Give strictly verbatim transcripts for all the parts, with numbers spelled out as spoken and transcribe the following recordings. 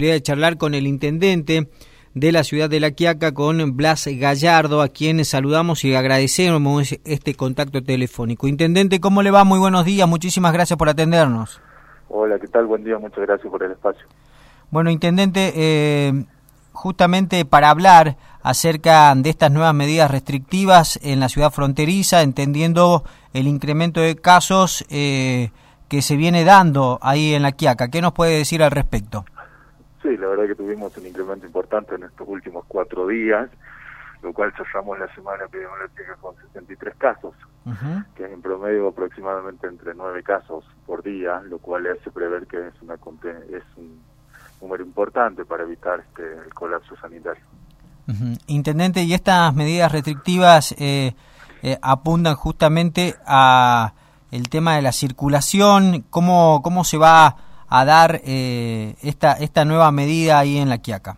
posibilidad de charlar con el intendente de la ciudad de La Quiaca, con Blas Gallardo, a quien saludamos y agradecemos este contacto telefónico. Intendente, ¿cómo le va? Muy buenos días, muchísimas gracias por atendernos. Hola, ¿qué tal? Buen día, muchas gracias por el espacio. Bueno, intendente, eh, justamente para hablar acerca de estas nuevas medidas restrictivas en la ciudad fronteriza, entendiendo el incremento de casos eh, que se viene dando ahí en La Quiaca, ¿qué nos puede decir al respecto? Sí, la verdad que tuvimos un incremento importante en estos últimos cuatro días, lo cual cerramos la semana epidemiológica con sesenta y tres casos, uh-huh. que es en promedio aproximadamente entre nueve casos por día, lo cual hace prever que es, una, es un número importante para evitar este, el colapso sanitario. Uh-huh. Intendente, ¿y estas medidas restrictivas eh, eh, apuntan justamente a el tema de la circulación? ¿Cómo, cómo se va a dar eh, esta esta nueva medida ahí en La Quiaca?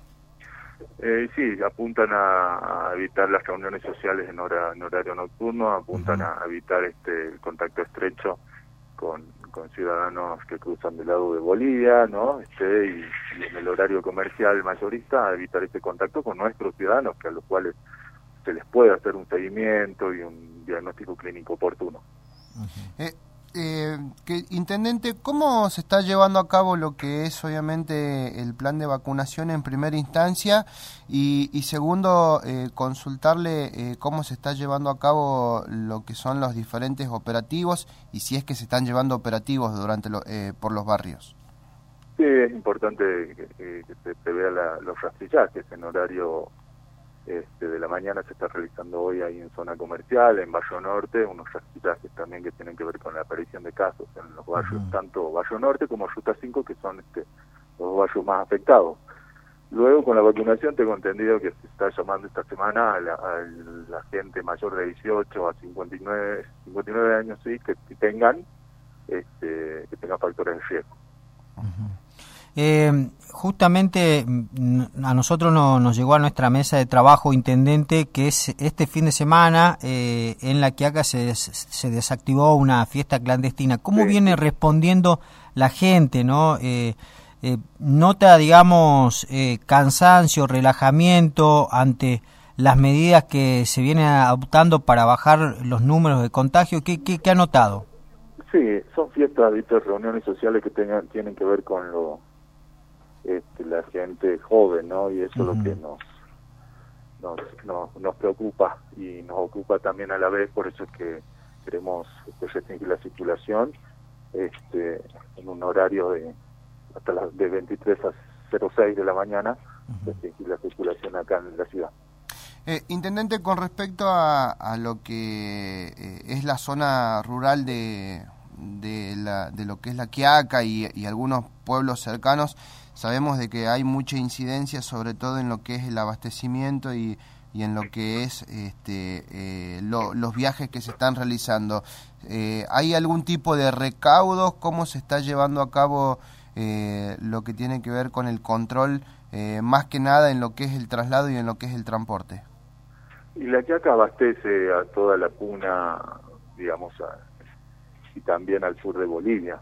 Eh, sí, apuntan a, a evitar las reuniones sociales en, hora, en horario nocturno, apuntan uh-huh. a evitar este el contacto estrecho con, con ciudadanos que cruzan del lado de Bolivia, ¿no? Este, y, y en el horario comercial mayorista, a evitar este contacto con nuestros ciudadanos, que a los cuales se les puede hacer un seguimiento y un diagnóstico clínico oportuno. Uh-huh. eh. Eh, que, intendente, ¿cómo se está llevando a cabo lo que es obviamente el plan de vacunación en primera instancia? Y, y segundo, eh, consultarle eh, cómo se está llevando a cabo lo que son los diferentes operativos y si es que se están llevando operativos durante lo, eh, por los barrios. Sí, es importante que, que, que se, se vea la, los rastrillajes en horario Este, de la mañana. Se está realizando hoy ahí en zona comercial, en Barrio Norte, unos rastrillajes también que tienen que ver con la aparición de casos en los barrios, uh-huh. tanto Barrio Norte como Ruta cinco, que son este, los barrios más afectados. Luego, con la vacunación, tengo entendido que se está llamando esta semana a la, a la gente mayor de dieciocho a cincuenta y nueve años, sí, que, que tengan este, que tengan factores de riesgo. Uh-huh. Eh, justamente a nosotros no, nos llegó a nuestra mesa de trabajo, intendente, que es este fin de semana eh, en La Quiaca se, se desactivó una fiesta clandestina. ¿Cómo sí. viene respondiendo la gente, no? Eh, eh, ¿Nota, digamos, eh, cansancio, relajamiento ante las medidas que se vienen adoptando para bajar los números de contagio? ¿Qué, qué, qué ha notado? Sí, son fiestas, ¿viste? Reuniones sociales que tengan, tienen que ver con lo Este, la gente joven, ¿no? Y eso uh-huh. es lo que nos, nos nos nos preocupa y nos ocupa también a la vez. Por eso es que queremos este, restringir la circulación este, en un horario de hasta las de veintitrés a cero seis de la mañana, uh-huh. restringir la circulación acá en la ciudad. Eh, intendente, con respecto a, a lo que eh, es la zona rural de de la de lo que es La Quiaca y, y algunos pueblos cercanos, sabemos de que hay mucha incidencia, sobre todo en lo que es el abastecimiento y, y en lo que es este eh, lo, los viajes que se están realizando. Eh, ¿Hay algún tipo de recaudos? ¿Cómo se está llevando a cabo eh, lo que tiene que ver con el control, eh, más que nada en lo que es el traslado y en lo que es el transporte? Y La Quiaca abastece a toda la puna, digamos, a, y también al sur de Bolivia.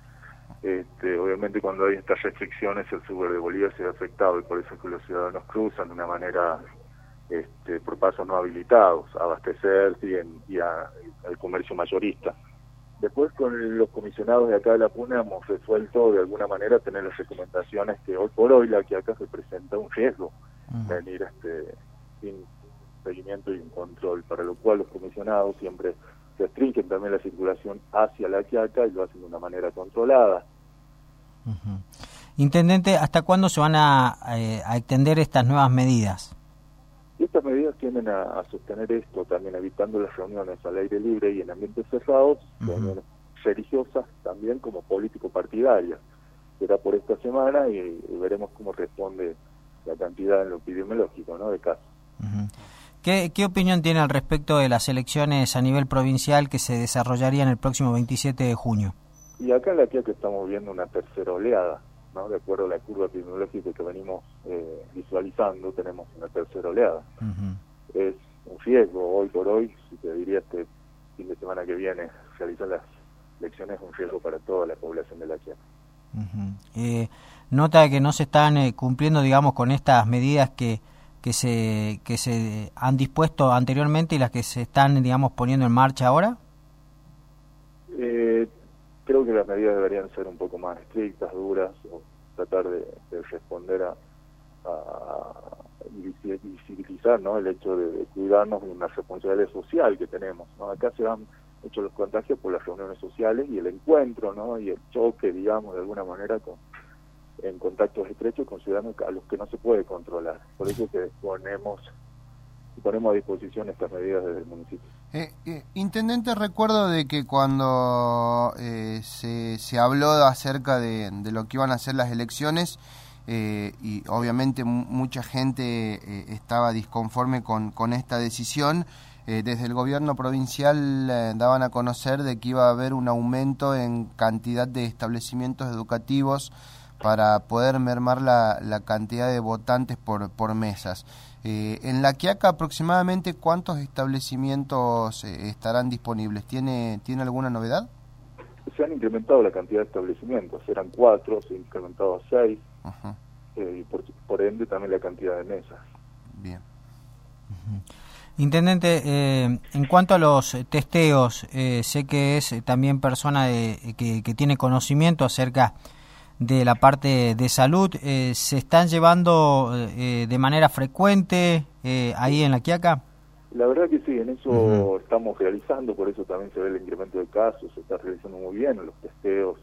Este, obviamente cuando hay estas restricciones el sur de Bolivia se ve afectado y por eso es que los ciudadanos cruzan de una manera este, por pasos no habilitados a abastecerse y, en, y a, al comercio mayorista. Después con los comisionados de acá de la Puna hemos resuelto de alguna manera tener las recomendaciones que hoy por hoy La Quiaca se presenta un riesgo uh-huh. de venir este, sin seguimiento y un control, para lo cual los comisionados siempre restringen también la circulación hacia La Quiaca y lo hacen de una manera controlada. Uh-huh. Intendente, ¿hasta cuándo se van a, eh, a extender estas nuevas medidas? Y estas medidas tienden a, a sostener esto, también evitando las reuniones al aire libre y en ambientes cerrados, uh-huh. reuniones religiosas también como político-partidarias. Será por esta semana y, y veremos cómo responde la cantidad en lo epidemiológico, ¿no?, de casos. Uh-huh. ¿Qué, ¿Qué opinión tiene al respecto de las elecciones a nivel provincial que se desarrollarían el próximo veintisiete de junio? Y acá en La Quiaca estamos viendo una tercera oleada, ¿no? De acuerdo a la curva epidemiológica que venimos eh, visualizando, tenemos una tercera oleada. Uh-huh. Es un riesgo hoy por hoy, si te diría este fin de semana que viene, realizar las elecciones es un riesgo para toda la población de La Quiaca. Uh-huh. eh, nota que no se están eh, cumpliendo, digamos, con estas medidas que que se que se han dispuesto anteriormente y las que se están, digamos, poniendo en marcha ahora. Eh, creo que las medidas deberían ser un poco más estrictas, duras, o tratar de, de responder a, a visibilizar, ¿no?, el hecho de, de cuidarnos de una responsabilidad social que tenemos, ¿no? Acá se han hecho los contagios por las reuniones sociales y el encuentro, ¿no?, y el choque, digamos, de alguna manera con en contactos estrechos con ciudadanos a los que no se puede controlar. Por eso que ponemos ponemos a disposición estas medidas desde el municipio. Eh, eh, Intendente, recuerdo de que cuando eh, se, se habló acerca de, de lo que iban a ser las elecciones, eh, y obviamente m- mucha gente eh, estaba disconforme con, con esta decisión, eh, desde el gobierno provincial eh, daban a conocer de que iba a haber un aumento en cantidad de establecimientos educativos para poder mermar la, la cantidad de votantes por, por mesas. Eh, en La Quiaca, aproximadamente, ¿cuántos establecimientos eh, estarán disponibles? ¿Tiene, ¿Tiene alguna novedad? Se han incrementado la cantidad de establecimientos, eran cuatro, se han incrementado a seis, uh-huh. eh, y por, por ende también la cantidad de mesas. Bien. Uh-huh. Intendente, eh, en cuanto a los testeos, eh, sé que es también persona de, que, que tiene conocimiento acerca de la parte de salud, eh, ¿se están llevando eh, de manera frecuente eh, ahí en La Quiaca? La verdad que sí, en eso uh-huh. estamos realizando, por eso también se ve el incremento de casos, se está realizando muy bien los testeos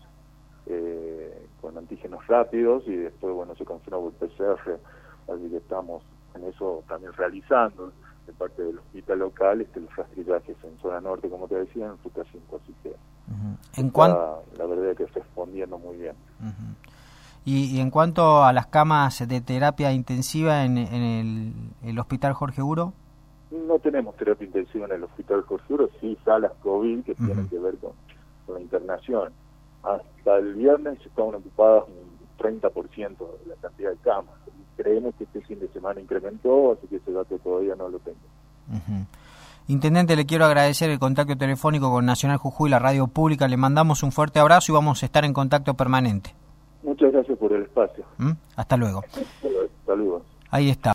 eh, con antígenos rápidos y después, bueno, se confirma por P C R, así que estamos en eso también realizando de parte del hospital local este, los rastrillajes en zona norte, como te decía, en Ruta cinco, así que uh-huh. ¿En está, cuan... la verdad que está respondiendo muy bien. Uh-huh. y, y en cuanto a las camas de terapia intensiva en, en el, el hospital Jorge Uro, no tenemos terapia intensiva en el hospital Jorge Uro, sí salas COVID que uh-huh. tienen que ver con, con la internación. Hasta el viernes estaban ocupadas un treinta por ciento de la cantidad de camas. Creemos que este fin de semana incrementó, así que ese dato todavía no lo tengo. Uh-huh. Intendente, le quiero agradecer el contacto telefónico con Nacional Jujuy, la radio pública. Le mandamos un fuerte abrazo y vamos a estar en contacto permanente. Muchas gracias por el espacio. ¿Mm? Hasta luego. Saludos. Ahí está.